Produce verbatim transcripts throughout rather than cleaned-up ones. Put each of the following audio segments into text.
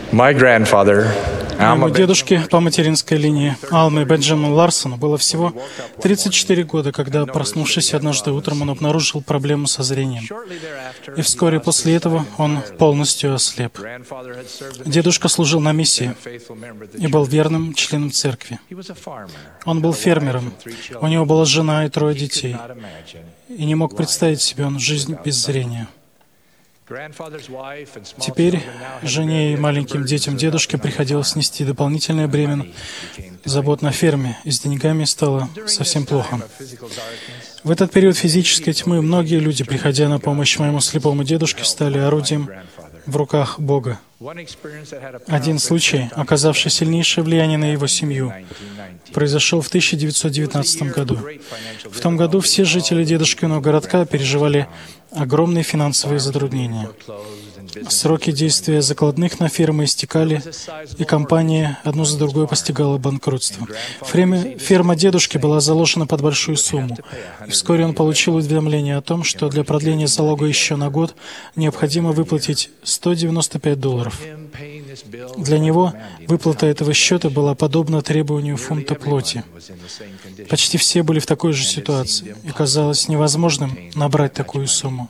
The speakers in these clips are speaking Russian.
My grandfather, Моему Alma дедушке по материнской линии Алмы Бенджамину Ларсону было всего тридцать четыре года, когда, проснувшись однажды утром, он обнаружил проблему со зрением. И вскоре после этого он полностью ослеп. Дедушка служил на миссии и был верным членом церкви. Он был фермером, у него была жена и трое детей, и не мог представить себе он жизнь без зрения. Теперь жене и маленьким детям дедушке приходилось нести дополнительное бремя забот на ферме, и с деньгами стало совсем плохо. В этот период физической тьмы многие люди, приходя на помощь моему слепому дедушке, стали орудием в руках Бога. Один случай, оказавший сильнейшее влияние на его семью, произошел в тысяча девятьсот девятнадцатом году. В том году все жители дедушкиного городка переживали огромные финансовые затруднения. Сроки действия закладных на фермы истекали, и компания одну за другой постигала банкротство. Ферма, ферма дедушки была заложена под большую сумму, и вскоре он получил уведомление о том, что для продления залога еще на год необходимо выплатить сто девяносто пять долларов. Для него выплата этого счета была подобна требованию фунта плоти. Почти все были в такой же ситуации, и казалось невозможным набрать такую сумму.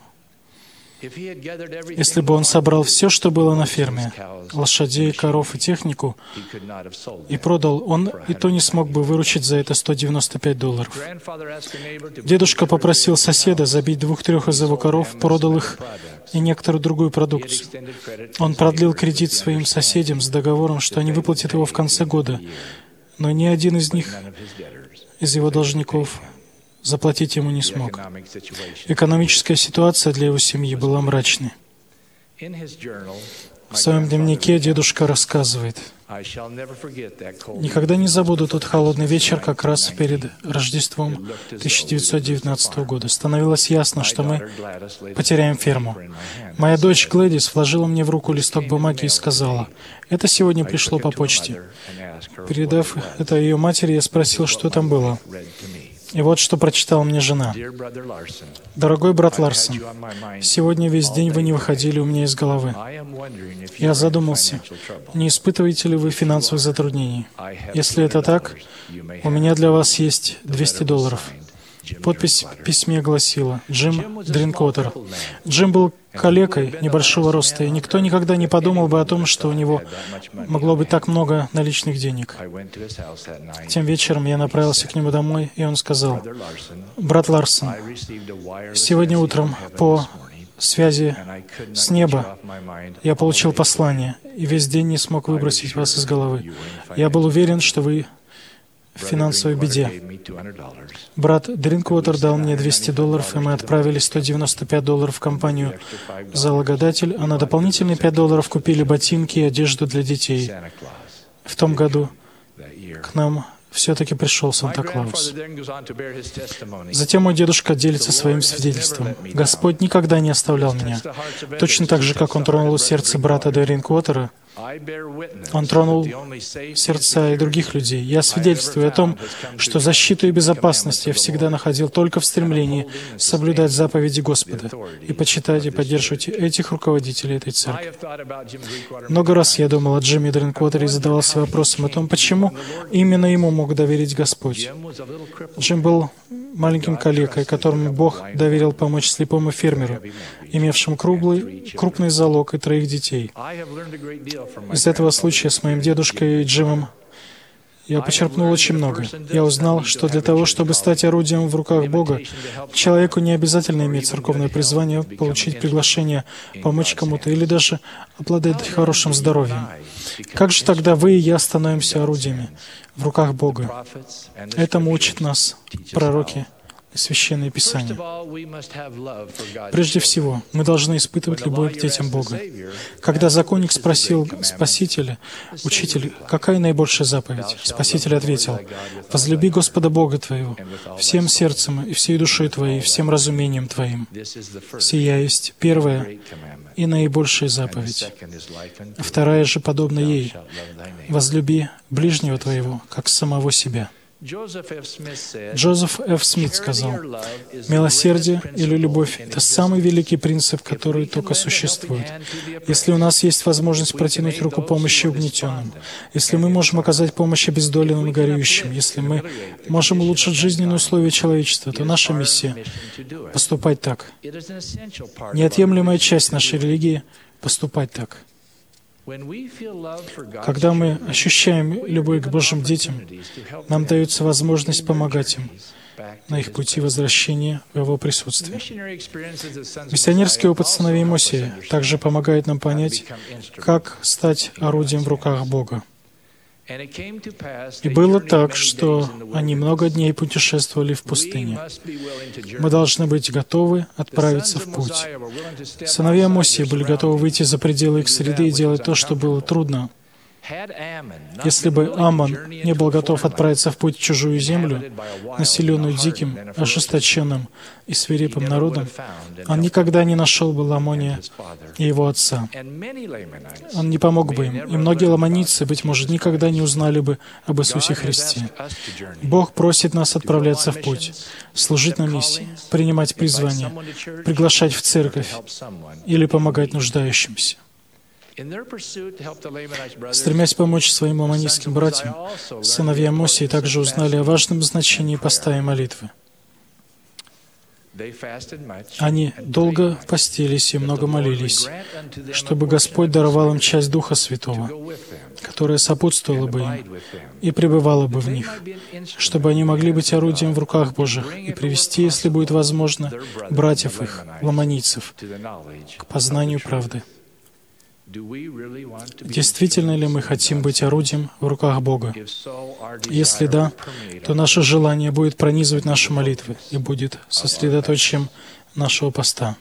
Если бы он собрал все, что было на ферме, лошадей, коров и технику, и продал, он и то не смог бы выручить за это сто девяносто пять долларов. Дедушка попросил соседа забить двух-трех из его коров, продал их и некоторую другую продукцию. Он продлил кредит своим соседям с договором, что они выплатят его в конце года, но ни один из них, из его должников, заплатить ему не смог. Экономическая ситуация для его семьи была мрачной. В своем дневнике дедушка рассказывает: «Никогда не забуду тот холодный вечер как раз перед Рождеством тысяча девятьсот девятнадцатого года. Становилось ясно, что мы потеряем ферму. Моя дочь Глэдис вложила мне в руку листок бумаги и сказала: «Это сегодня пришло по почте». Передав это ее матери, я спросил, что там было. И вот что прочитала мне жена. «Дорогой брат Ларсон, сегодня весь день вы не выходили у меня из головы. Я задумался, не испытываете ли вы финансовых затруднений? Если это так, у меня для вас есть двести долларов». Подпись в письме гласила: «Джим Дринквотер». Джим был калекой небольшого роста, и никто никогда не подумал бы о том, что у него могло быть так много наличных денег. Тем вечером я направился к нему домой, и он сказал: «Брат Ларсон, сегодня утром по связи с неба я получил послание, и весь день не смог выбросить вас из головы. Я был уверен, что вы в финансовой беде. Брат Дринквотер дал мне двести долларов, и мы отправили сто девяносто пять долларов в компанию «Залогодатель», а на дополнительные пять долларов купили ботинки и одежду для детей. В том году к нам все-таки пришел Санта-Клаус». Затем мой дедушка делится своим свидетельством. «Господь никогда не оставлял меня. Точно так же, как Он тронул сердце брата Дринквотера, Он тронул сердца и других людей. Я свидетельствую о том, что защиту и безопасность я всегда находил только в стремлении соблюдать заповеди Господа и почитать и поддерживать этих руководителей этой церкви. Много раз я думал о Джимми Дринквотере и задавался вопросом о том, почему именно ему мог доверить Господь. Джим был маленьким калекой, которому Бог доверил помочь слепому фермеру, имевшему круглый, крупный залог и троих детей. Из этого случая с моим дедушкой и Джимом я почерпнул очень много. Я узнал, что для того, чтобы стать орудием в руках Бога, человеку не обязательно иметь церковное призвание, получить приглашение, помочь кому-то или даже обладать хорошим здоровьем. Как же тогда вы и я становимся орудиями в руках Бога? Этому учат нас пророки и Священное Писание. Прежде всего, мы должны испытывать любовь к детям Бога. Когда законник спросил Спасителя: «Учитель, какая наибольшая заповедь?» Спаситель ответил: «Возлюби Господа Бога твоего всем сердцем и всей душой твоей, и всем разумением твоим». Сия есть первая и наибольшая заповедь. Вторая же подобна ей: «Возлюби ближнего твоего, как самого себя». Джозеф Ф. Смит сказал, «Милосердие или любовь — это самый великий принцип, который только существует. Если у нас есть возможность протянуть руку помощи угнетенным, если мы можем оказать помощь обездоленным и горюющим, если мы можем улучшить жизненные условия человечества, то наша миссия — поступать так. Неотъемлемая часть нашей религии — поступать так». Когда мы ощущаем любовь к Божьим детям, нам дается возможность помогать им на их пути возвращения в Его присутствие. Миссионерский опыт сыновей Мосея также помогает нам понять, как стать орудием в руках Бога. И было так, что они много дней путешествовали в пустыне. Мы должны быть готовы отправиться в путь. Сыновья Мосея были готовы выйти за пределы их среды и делать то, что было трудно. Если бы Аммон не был готов отправиться в путь в чужую землю, населенную диким, ожесточенным и свирепым народом, он никогда не нашел бы Ламония и его отца. Он не помог бы им, и многие ламонийцы, быть может, никогда не узнали бы об Иисусе Христе. Бог просит нас отправляться в путь, служить на миссии, принимать призвание, приглашать в церковь или помогать нуждающимся. Стремясь помочь своим ламонийским братьям, сыновья Мосея также узнали о важном значении поста и молитвы. Они долго постились и много молились, чтобы Господь даровал им часть Духа Святого, которая сопутствовала бы им и пребывала бы в них, чтобы они могли быть орудием в руках Божьих и привести, если будет возможно, братьев их, ламонийцев, к познанию правды. Действительно ли мы хотим быть орудием в руках Бога? Если да, то наше желание будет пронизывать наши молитвы и будет сосредоточием нашего поста.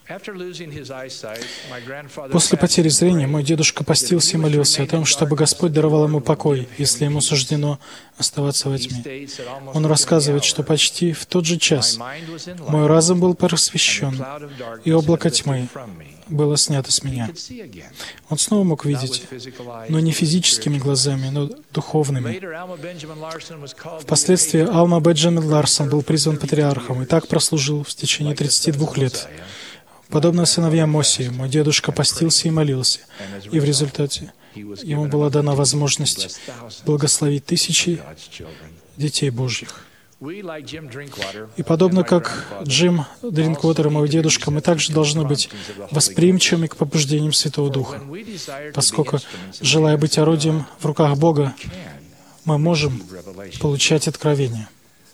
После потери зрения мой дедушка постился и молился о том, чтобы Господь даровал ему покой, если ему суждено оставаться во тьме. Он рассказывает, что почти в тот же час мой разум был просвещен, и облако тьмы было снято с меня. Он снова мог видеть, но не физическими глазами, но духовными. Впоследствии Алма Бенджамин Ларсон был призван патриархом и так прослужил в течение тридцати двух лет. Подобно сыновьям Мосея, мой дедушка постился и молился, и в результате ему была дана возможность благословить тысячи детей Божьих. И подобно как Джим Дринквотер и мой дедушка, мы также должны быть восприимчивыми к побуждениям Святого Духа, поскольку, желая быть орудием в руках Бога, мы можем получать откровения.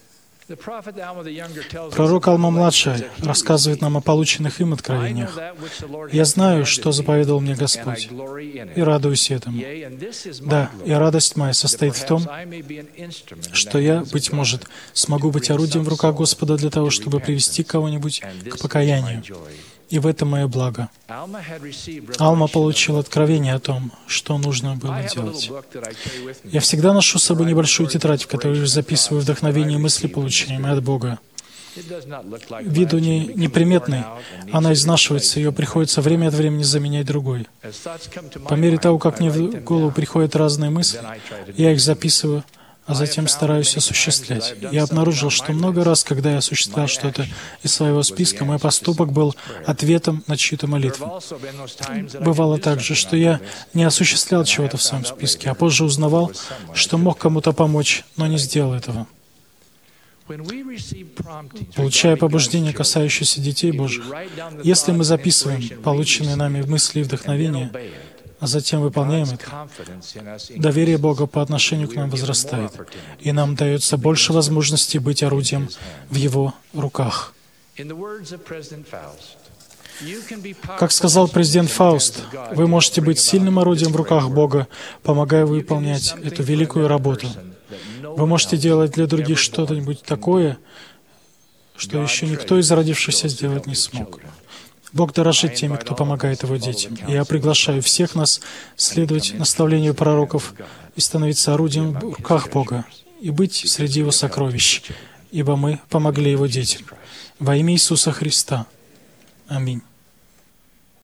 Пророк Алма-младший рассказывает нам о полученных им откровениях. «Я знаю, что заповедал мне Господь, и радуюсь этому. Да, и радость моя состоит в том, что я, быть может, смогу быть орудием в руках Господа для того, чтобы привести кого-нибудь к покаянию. И в этом мое благо». Алма получил откровение о том, что нужно было делать. Я всегда ношу с собой небольшую тетрадь, в которой записываю вдохновение и мысли, получаемые от Бога. Виду не неприметной, она изнашивается, ее приходится время от времени заменять другой. По мере того, как мне в голову приходят разные мысли, я их записываю, а затем стараюсь осуществлять. Я обнаружил, что много раз, когда я осуществлял что-то из своего списка, мой поступок был ответом на чью-то молитву. Бывало также, что я не осуществлял чего-то в своем списке, а позже узнавал, что мог кому-то помочь, но не сделал этого. Получая побуждение, касающееся детей Божьих, если мы записываем полученные нами мысли и вдохновения, а затем выполняем это, доверие Бога по отношению к нам возрастает, и нам дается больше возможностей быть орудием в Его руках. Как сказал президент Фауст, вы можете быть сильным орудием в руках Бога, помогая выполнять эту великую работу. Вы можете делать для других что-нибудь такое, что еще никто из родившихся сделать не смог. Бог дорожит теми, кто помогает Его детям. И я приглашаю всех нас следовать наставлению пророков и становиться орудием в руках Бога, и быть среди Его сокровищ, ибо мы помогли Его детям. Во имя Иисуса Христа. Аминь.